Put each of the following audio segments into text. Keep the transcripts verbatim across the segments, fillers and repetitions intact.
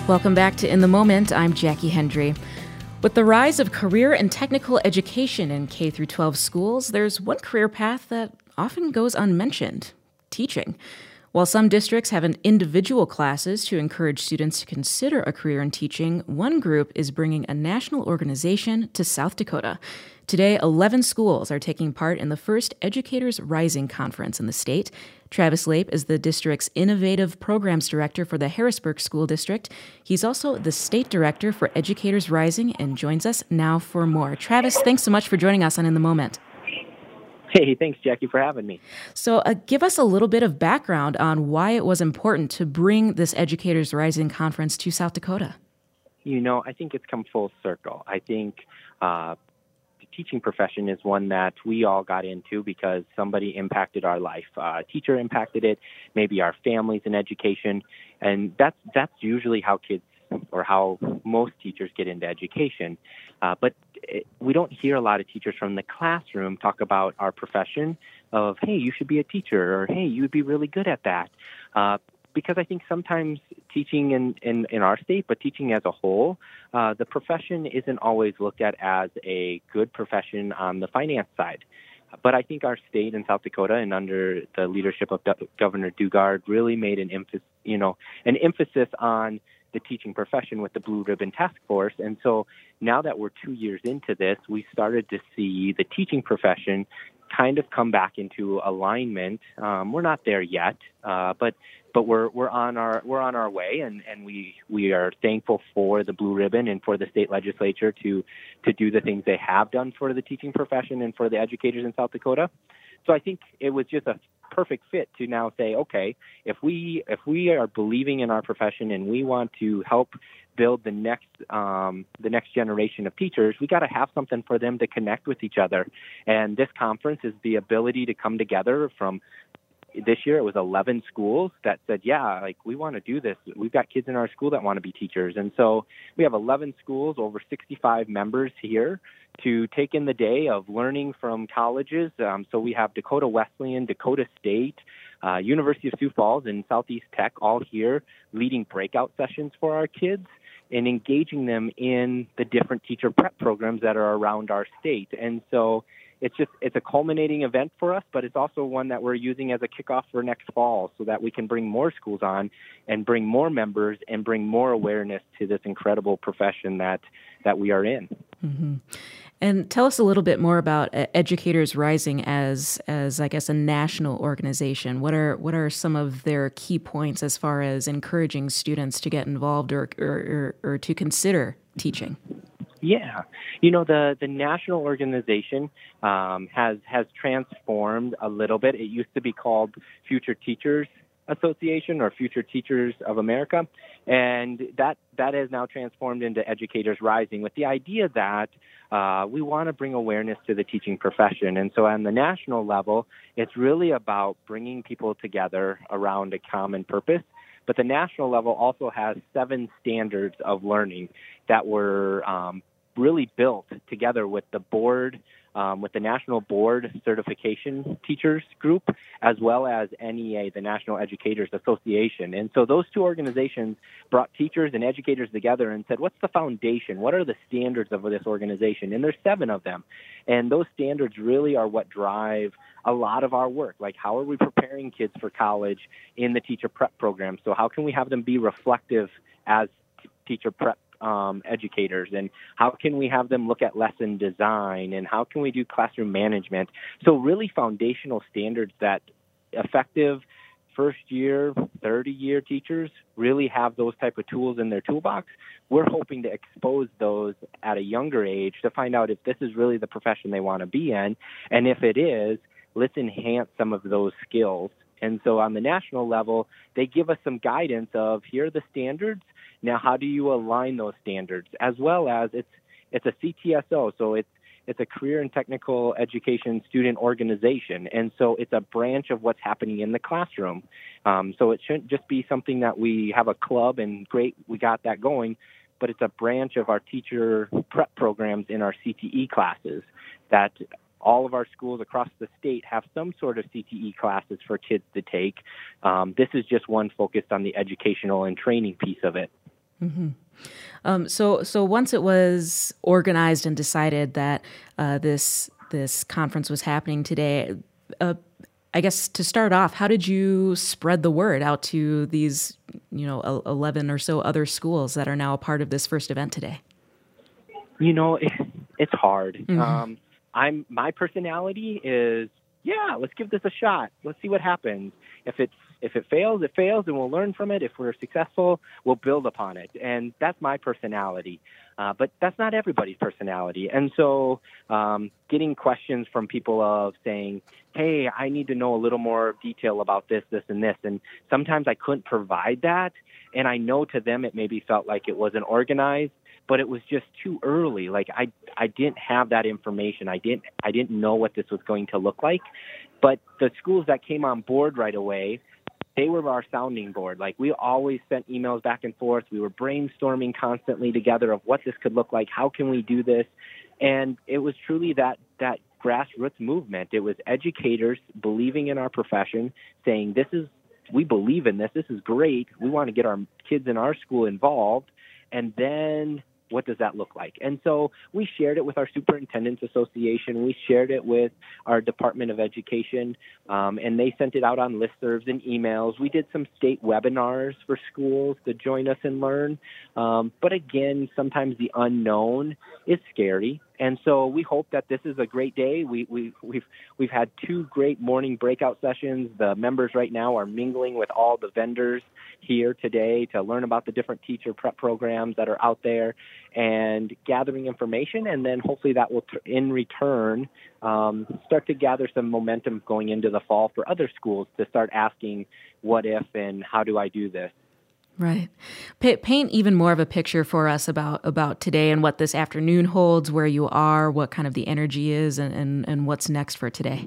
Welcome back to In the Moment. I'm Jackie Hendry. With the rise of career and technical education in K through twelve schools, there's one career path that often goes unmentioned: teaching. While some districts have an individual classes to encourage students to consider a career in teaching, one group is bringing a national organization to South Dakota. Today, eleven schools are taking part in the first Educators Rising Conference in the state. Travis Lape is the district's Innovative Programs Director for the Harrisburg School District. He's also the State Director for Educators Rising and joins us now for more. Travis, thanks so much for joining us on In the Moment. Hey, thanks, Jackie, for having me. So uh, give us a little bit of background on why it was important to bring this Educators Rising Conference to South Dakota. You know, I think it's come full circle. I think uh, the teaching profession is one that we all got into because somebody impacted our life. Uh, a teacher impacted it, maybe our families in education, and that's, that's usually how kids or how most teachers get into education. Uh, but it, we don't hear a lot of teachers from the classroom talk about our profession of, hey, you should be a teacher, or hey, you'd be really good at that. Uh, because I think sometimes teaching in, in, in our state, but teaching as a whole, uh, the profession isn't always looked at as a good profession on the finance side. But I think our state in South Dakota, and under the leadership of Governor Daugaard, really made an emphasis, you know, an emphasis on the teaching profession with the Blue Ribbon Task Force. And so now that we're two years into this, we started to see the teaching profession kind of come back into alignment. Um, we're not there yet, uh, but but we're we're on our we're on our way, and, and we we are thankful for the Blue Ribbon and for the state legislature to to do the things they have done for the teaching profession and for the educators in South Dakota. So I think it was just a perfect fit to now say, okay, if we if we are believing in our profession and we want to help build the next um, the next generation of teachers, we got to have something for them to connect with each other. And this conference is the ability to come together from. This year it was eleven schools that said, yeah, like we want to do this. We've got kids in our school that want to be teachers. And so we have eleven schools, over sixty-five members here to take in the day of learning from colleges. Um, so we have Dakota Wesleyan, Dakota State, uh, University of Sioux Falls, and Southeast Tech all here leading breakout sessions for our kids and engaging them in the different teacher prep programs that are around our state. And so it's just, it's a culminating event for us, but it's also one that we're using as a kickoff for next fall so that we can bring more schools on and bring more members and bring more awareness to this incredible profession that, that we are in. Mm-hmm. And tell us a little bit more about Educators Rising as, as I guess, a national organization. What are what are some of their key points as far as encouraging students to get involved or or, or, or to consider teaching? Yeah, you know, the, the national organization um, has has transformed a little bit. It used to be called Future Teachers Association or Future Teachers of America, and that that has now transformed into Educators Rising with the idea that uh, we want to bring awareness to the teaching profession. And so on the national level, it's really about bringing people together around a common purpose. But the national level also has seven standards of learning that were um, really built together with the board, um, with the National Board Certification Teachers Group, as well as N E A, the National Educators Association. And so those two organizations brought teachers and educators together and said, what's the foundation? What are the standards of this organization? And there's seven of them. And those standards really are what drive a lot of our work. Like, how are we preparing kids for college in the teacher prep program? So how can we have them be reflective as t- teacher prep um, educators? And how can we have them look at lesson design? And how can we do classroom management? So really foundational standards that effective first-year, thirty-year teachers really have those type of tools in their toolbox. We're hoping to expose those at a younger age to find out if this is really the profession they want to be in. And if it is, let's enhance some of those skills. And so on the national level, they give us some guidance of, here are the standards. Now, how do you align those standards? As well as it's it's a C T S O, so it's it's a career and technical education student organization. And so it's a branch of what's happening in the classroom. Um, so it shouldn't just be something that we have a club and great, we got that going, but it's a branch of our teacher prep programs in our C T E classes that all of our schools across the state have some sort of C T E classes for kids to take. Um, this is just one focused on the educational and training piece of it. Mm-hmm. Um, so, so once it was organized and decided that uh, this this conference was happening today, uh, I guess to start off, how did you spread the word out to these, you know, eleven or so other schools that are now a part of this first event today? You know, it, it's hard. Mm-hmm. Um, I'm my personality is, yeah, let's give this a shot. Let's see what happens. If it's if it fails, it fails, and we'll learn from it. If we're successful, we'll build upon it. And that's my personality. Uh, but that's not everybody's personality. And so um, getting questions from people of saying, hey, I need to know a little more detail about this, this, and this. And sometimes I couldn't provide that. And I know to them it maybe felt like it wasn't organized, but it was just too early. Like I, I didn't have that information. I didn't, I didn't know what this was going to look like. But the schools that came on board right away, they were our sounding board. Like we always sent emails back and forth. We were brainstorming constantly together of what this could look like. How can we do this? And it was truly that, that grassroots movement. It was educators believing in our profession, saying, this is, we believe in this. This is great. We want to get our kids in our school involved. And then what does that look like? And so we shared it with our Superintendents Association. We shared it with our Department of Education, um, and they sent it out on listservs and emails. We did some state webinars for schools to join us and learn. Um, but again, sometimes the unknown is scary. And so we hope that this is a great day. We, we, we've, we've had two great morning breakout sessions. The members right now are mingling with all the vendors here today to learn about the different teacher prep programs that are out there and gathering information. And then hopefully that will, in return, um, start to gather some momentum going into the fall for other schools to start asking what if and how do I do this? Right. Pa- paint even more of a picture for us about, about today and what this afternoon holds, where you are, what kind of the energy is, and, and, and what's next for today.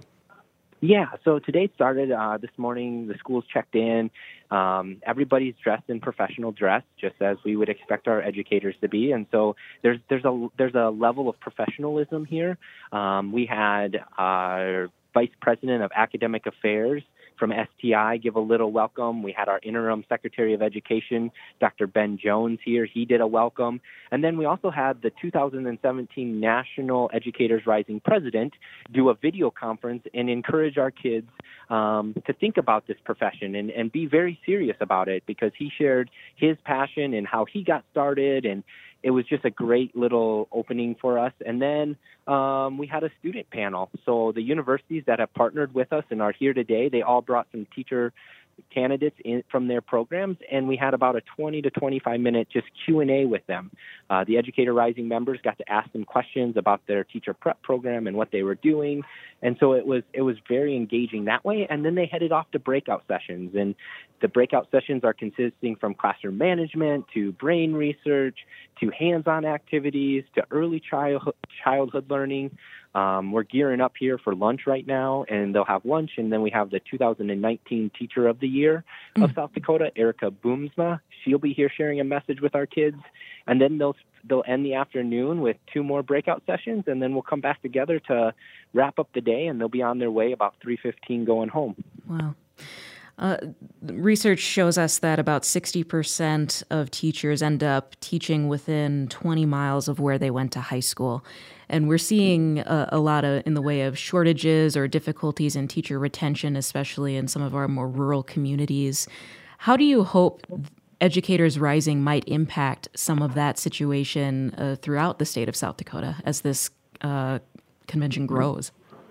Yeah, so today started uh, this morning. The schools checked in. Um, everybody's dressed in professional dress, just as we would expect our educators to be. And so there's there's a there's a level of professionalism here. Um, we had our Vice President of Academic Affairs from S T I give a little welcome. We had our interim Secretary of Education, Doctor Ben Jones, here. He did a welcome. And then we also had the two thousand seventeen National Educators Rising President do a video conference and encourage our kids um, to think about this profession and, and be very serious about it, because he shared his passion and how he got started, and it was just a great little opening for us. And then um, we had a student panel. So the universities that have partnered with us and are here today, they all brought some teacher candidates in from their programs, and we had about a twenty to twenty-five minute just Q and A with them. Uh, the Educator Rising members got to ask them questions about their teacher prep program and what they were doing, and so it was it was very engaging that way. And then they headed off to breakout sessions, and the breakout sessions are consisting from classroom management to brain research to hands-on activities to early childhood childhood learning. Um, we're gearing up here for lunch right now, and they'll have lunch, and then we have the two thousand nineteen Teacher of the Year of mm. South Dakota, Erica Boomsma. She'll be here sharing a message with our kids, and then they'll they'll end the afternoon with two more breakout sessions, and then we'll come back together to wrap up the day, and they'll be on their way about three fifteen going home. Wow. Uh, research shows us that about sixty percent of teachers end up teaching within twenty miles of where they went to high school. And we're seeing a, a lot of in the way of shortages or difficulties in teacher retention, especially in some of our more rural communities. How do you hope Educators Rising might impact some of that situation uh, throughout the state of South Dakota as this uh, convention grows?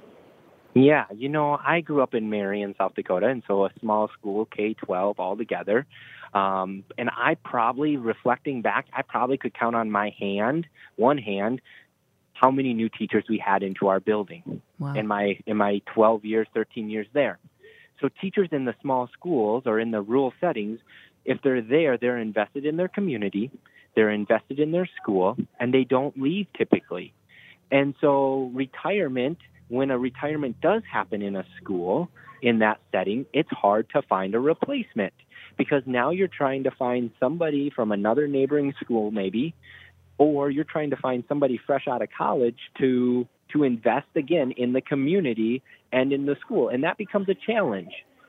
Yeah, you know, I grew up in Marion, South Dakota, and so a small school, K twelve altogether. Um, and I probably, reflecting back, I probably could count on my hand, one hand, how many new teachers we had into our building. Wow. in my in my twelve years, thirteen years there. So teachers in the small schools or in the rural settings, if they're there, they're invested in their community, they're invested in their school, and they don't leave typically. And so retirement, when a retirement does happen in a school in that setting, it's hard to find a replacement, because now you're trying to find somebody from another neighboring school maybe, or you're trying to find somebody fresh out of college to to invest again in the community and in the school. And that becomes a challenge.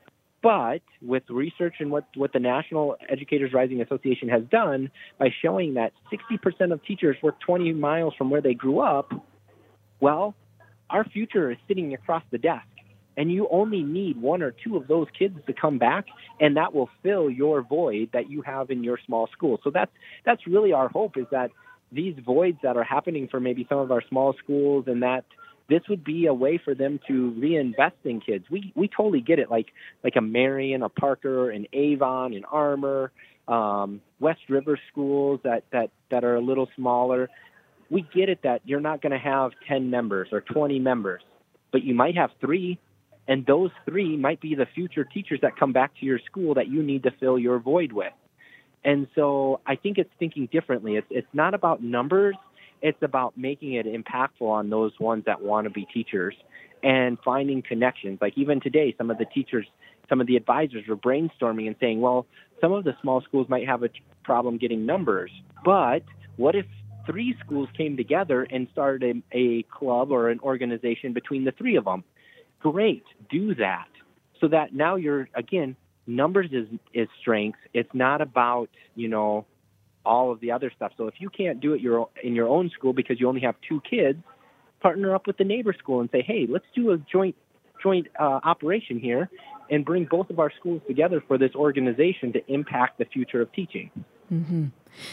But with research and what, what the National Educators Rising Association has done by showing that sixty percent of teachers work twenty miles from where they grew up, well, our future is sitting across the desk. And you only need one or two of those kids to come back, and that will fill your void that you have in your small school. So that's that's really our hope, is that these voids that are happening for maybe some of our small schools, and that this would be a way for them to reinvest in kids. We we totally get it, like like a Marion, a Parker, an Avon, an Armour, um, West River schools that, that, that are a little smaller. We get it that you're not going to have ten members or twenty members, but you might have three. And those three might be the future teachers that come back to your school that you need to fill your void with. And so I think it's thinking differently. It's it's not about numbers. It's about making it impactful on those ones that want to be teachers and finding connections. Like even today, some of the teachers, some of the advisors were brainstorming and saying, well, some of the small schools might have a problem getting numbers, but what if three schools came together and started a, a club or an organization between the three of them? Great, do that. So that now you're, again, numbers is, is strength. It's not about, you know, all of the other stuff. So if you can't do it your, in your own school because you only have two kids, partner up with the neighbor school and say, hey, let's do a joint joint uh, operation here and bring both of our schools together for this organization to impact the future of teaching. Mm-hmm.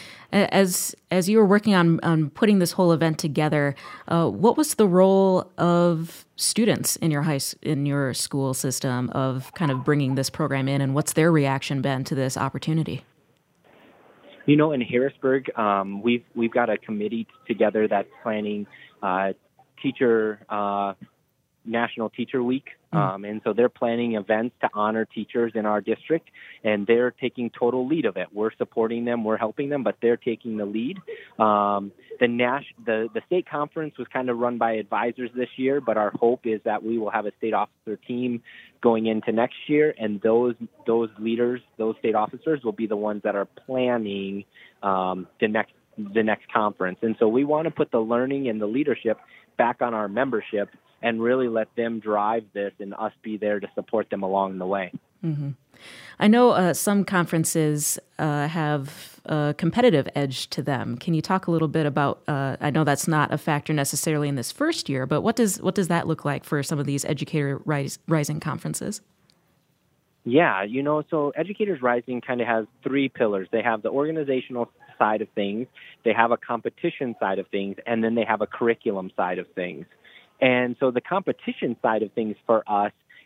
As as you were working on, on putting this whole event together, uh, what was the role of students in your high in your school system of kind of bringing this program in, and what's their reaction been to this opportunity? You know, in Harrisburg, um, we've we've got a committee together that's planning uh, teacher uh, National Teacher Week. Um, and so they're planning events to honor teachers in our district, and they're taking total lead of it. We're supporting them, we're helping them, but they're taking the lead. Um, the, Nash, the the state conference was kind of run by advisors this year, but our hope is that we will have a state officer team going into next year, and those those leaders, those state officers, will be the ones that are planning um, the next the next conference. And so we want to put the learning and the leadership back on our membership and really let them drive this and us be there to support them along the way. Mm-hmm. I know uh, some conferences uh, have a competitive edge to them. Can you talk a little bit about, uh, I know that's not a factor necessarily in this first year, but what does what does that look like for some of these Educator Rise, Rising conferences? Yeah, you know, so Educators Rising kind of has three pillars. They have the organizational side of things, they have a competition side of things, and then they have a curriculum side of things. And so the competition side of things for us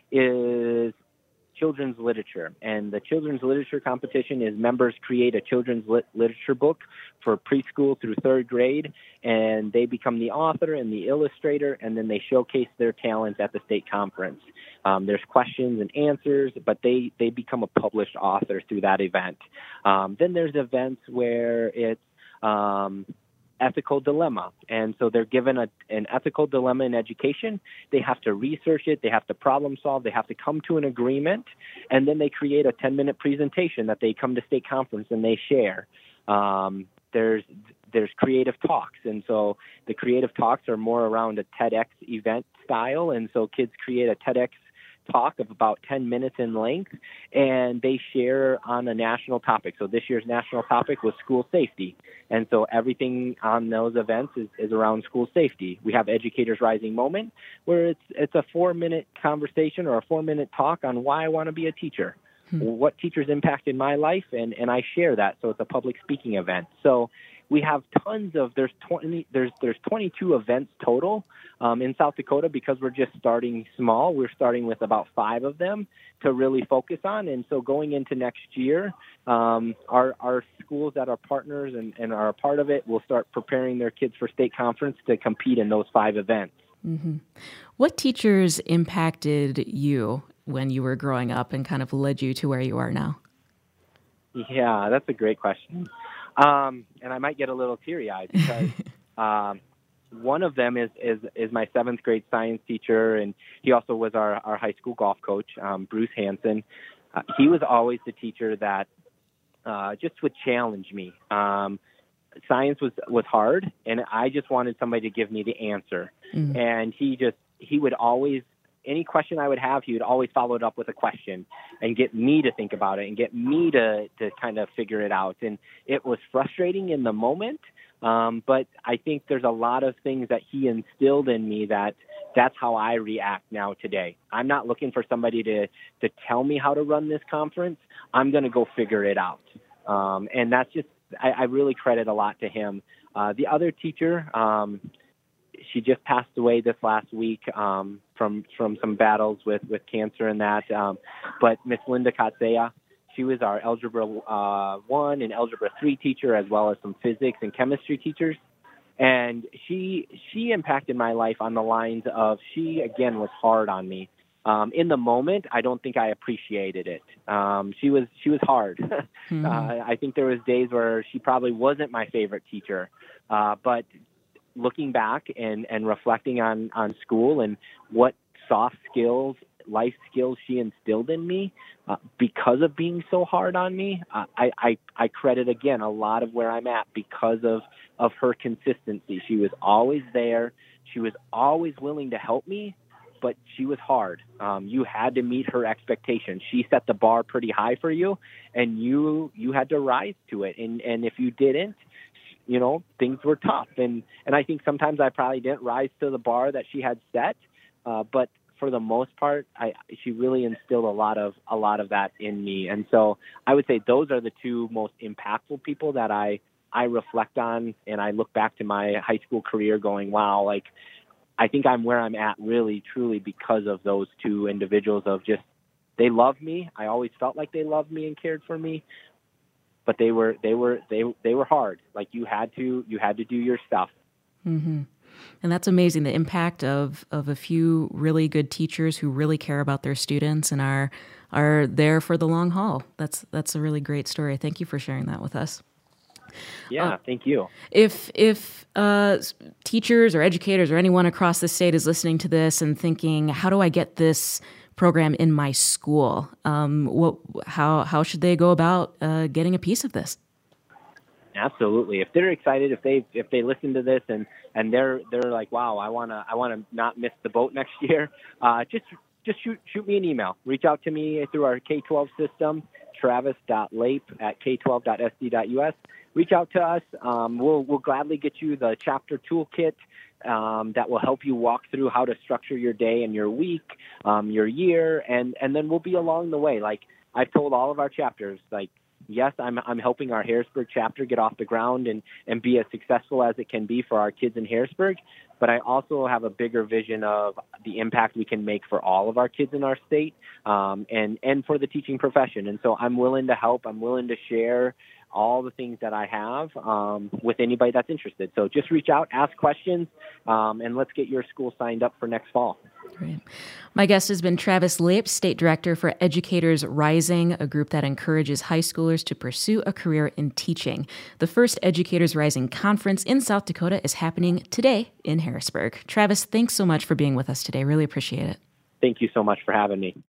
is children's literature. And the children's literature competition is members create a children's lit- literature book for preschool through third grade, and they become the author and the illustrator, and then they showcase their talents at the state conference. Um, there's questions and answers, but they, they become a published author through that event. Um, then there's events where it's um, ethical dilemma. And so they're given a, an ethical dilemma in education. They have to research it. They have to problem solve. They have to come to an agreement. And then they create a ten-minute presentation that they come to state conference and they share. Um, there's there's creative talks. And so the creative talks are more around a TEDx event style. And so kids create a TEDx talk of about ten minutes in length, and they share on a national topic. So this year's national topic was school safety. And so everything on those events is, is around school safety. We have Educators Rising Moment, where it's it's a four-minute conversation or a four-minute talk on why I want to be a teacher, hmm. what teachers impacted my life, and, and I share that. So it's a public speaking event. So we have tons of, there's twenty, there's there's twenty-two events total um, in South Dakota because we're just starting small. We're starting with about five of them to really focus on. And so going into next year, um, our, our schools that are partners and, and are a part of it will start preparing their kids for state conference to compete in those five events. Mm-hmm. What teachers impacted you when you were growing up and kind of led you to where you are now? Yeah, that's a great question. Um, and I might get a little teary-eyed because um, one of them is, is, is my seventh grade science teacher, and he also was our, our high school golf coach, um, Bruce Hansen. Uh, he was always the teacher that uh, just would challenge me. Um, science was, was hard, and I just wanted somebody to give me the answer. Mm. And he just he would always any question I would have, he would always follow it up with a question and get me to think about it and get me to, to kind of figure it out. And it was frustrating in the moment, um, but I think there's a lot of things that he instilled in me that that's how I react now today. I'm not looking for somebody to, to tell me how to run this conference. I'm going to go figure it out. Um, and that's just, I, I really credit a lot to him. Uh, the other teacher, um, she just passed away this last week um, from from some battles with, with cancer and that. Um, but Miss Linda Katsea, she was our Algebra uh, one and Algebra three teacher, as well as some physics and chemistry teachers. And she she impacted my life on the lines of, she, again, was hard on me. Um, in the moment, I don't think I appreciated it. Um, she was she was hard. mm-hmm. uh, I think there was days where she probably wasn't my favorite teacher. Uh, but looking back and, and reflecting on, on school and what soft skills, life skills she instilled in me uh, because of being so hard on me, uh, I, I, I credit, again, a lot of where I'm at because of, of her consistency. She was always there. She was always willing to help me, but she was hard. Um, you had to meet her expectations. She set the bar pretty high for you, and you you had to rise to it. And, and if you didn't, you know, things were tough. And, and I think sometimes I probably didn't rise to the bar that she had set. Uh, but for the most part, I, she really instilled a lot of, a lot of that in me. And so I would say those are the two most impactful people that I, I reflect on. And I look back to my high school career going, wow, like, I think I'm where I'm at really, truly because of those two individuals of just, they loved me. I always felt like they loved me and cared for me. But they were they were they they were hard. Like you had to you had to do your stuff. Mm-hmm. And that's amazing. The impact of of a few really good teachers who really care about their students and are are there for the long haul. That's that's a really great story. Thank you for sharing that with us. Yeah, uh, thank you. If if uh, teachers or educators or anyone across the state is listening to this and thinking, how do I get this program in my school? Um, what, how, how should they go about uh, getting a piece of this? Absolutely. If they're excited, if they if they listen to this and, and they're they're like, wow, I wanna I wanna not miss the boat next year. Uh, just just shoot shoot me an email. Reach out to me through our K twelve system, travis dot lape at k twelve dot s d dot u s. Reach out to us. Um, we'll we'll gladly get you the chapter toolkit. Um, that will help you walk through how to structure your day and your week, um, your year, and, and then we'll be along the way. Like I've told all of our chapters, like, yes, I'm I'm helping our Harrisburg chapter get off the ground and, and be as successful as it can be for our kids in Harrisburg, but I also have a bigger vision of the impact we can make for all of our kids in our state um, and, and for the teaching profession. And so I'm willing to help. I'm willing to share all the things that I have um, with anybody that's interested. So just reach out, ask questions, um, and let's get your school signed up for next fall. Great. My guest has been Travis Lape, State Director for Educators Rising, a group that encourages high schoolers to pursue a career in teaching. The first Educators Rising conference in South Dakota is happening today in Harrisburg. Travis, thanks so much for being with us today. Really appreciate it. Thank you so much for having me.